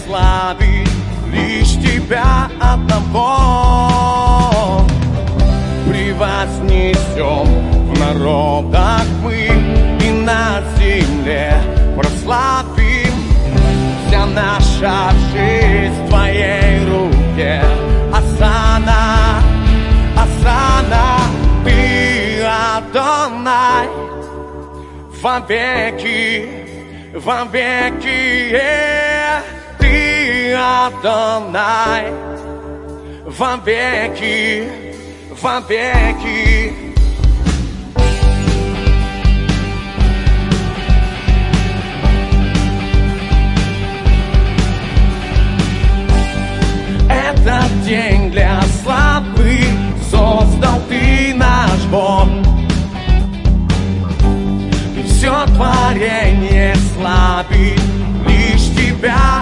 славить лишь тебя одного. Превознесем в народах мы и на земле прославим. Вся наша жизнь в твоей руке. Осанна, Осанна, ты Адонай. Вовеки, вовеки, ты Адонай. Вовеки, вовеки. Этот день для славы создал ты, наш Бог. И все творение славит лишь тебя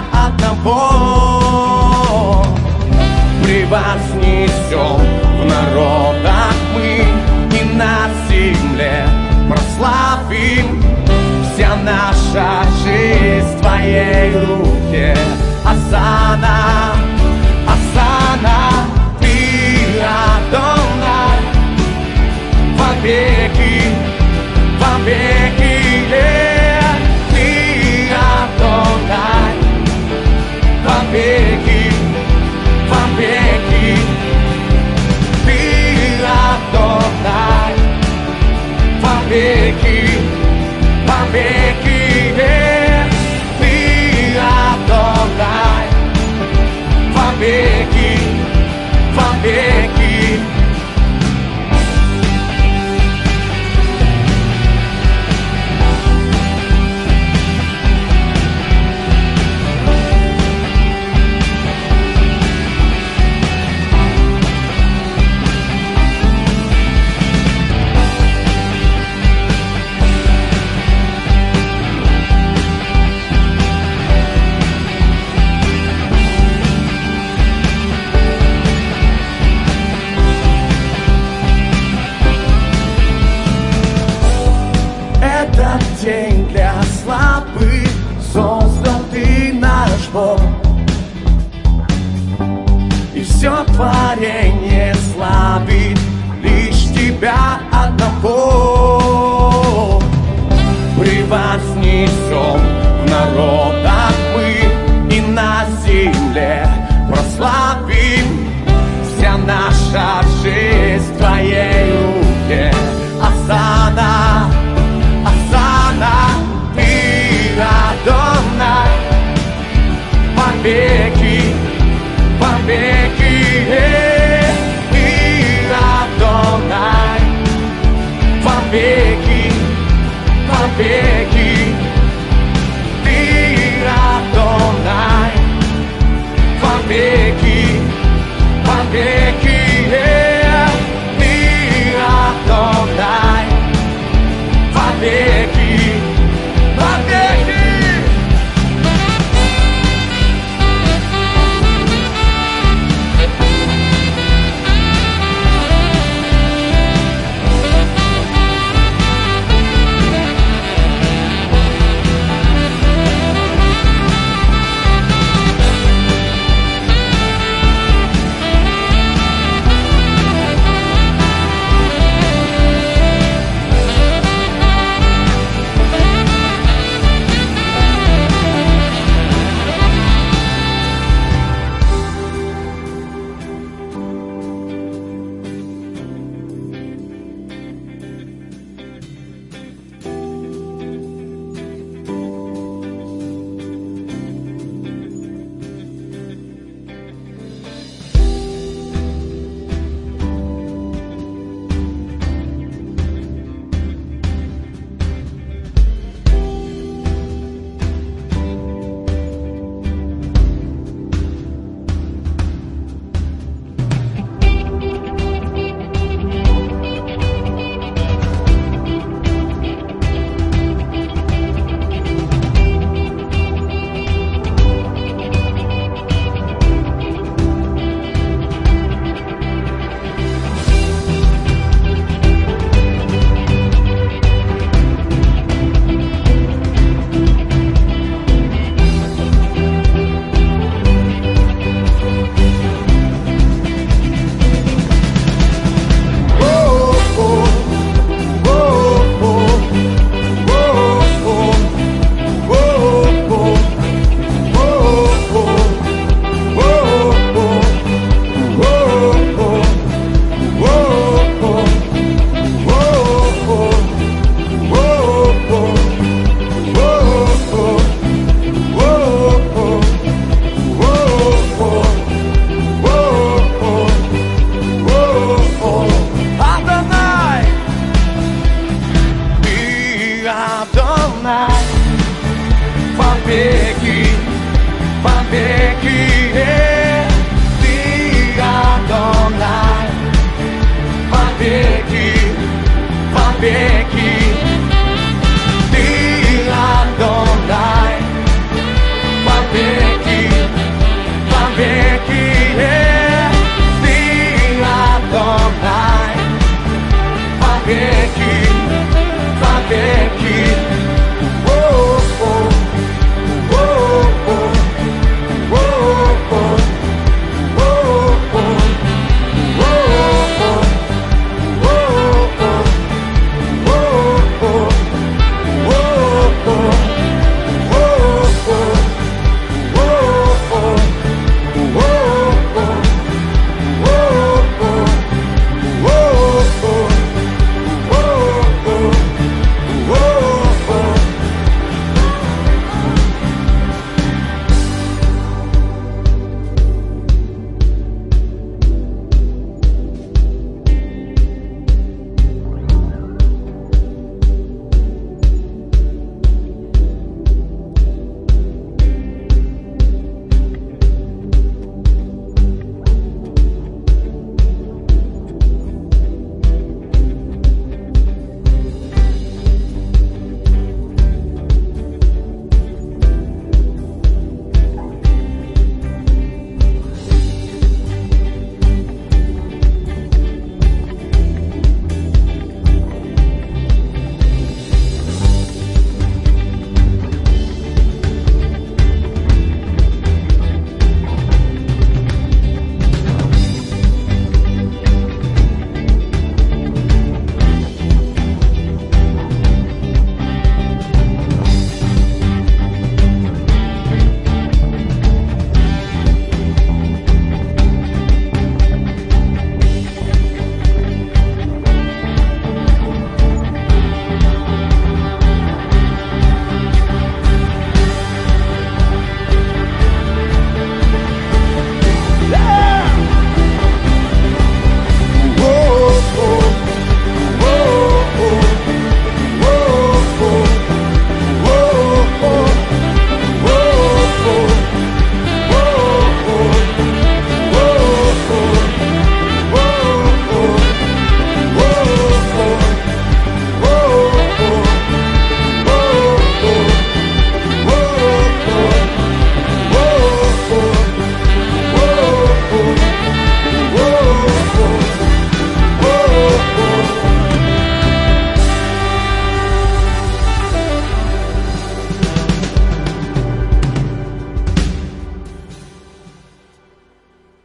одного. Превознесем в народах мы и на земле прославим. Вся наша жизнь в твоей руке. Осанна, Осанна, ты Адонай. Вовеки, вовеки, ты Адонай. Вовеки, вовеки, ты Адонай. Вовеки, вовеки, ты Адонай. Вовеки, вовеки. Этот день для славы создал ты, наш Бог. И все творение славит лишь тебя одного. Превознесем в народах мы и на земле прославим. Вся наша жизнь в твоей руке. Осанна, Осанна, ты Адонай. Вовеки, вовеки, ты Адонай. Вовеки, вовеки, ты Адонай. Вовеки, вовеки, ты Адонай. Вовеки, вовеки. побеги.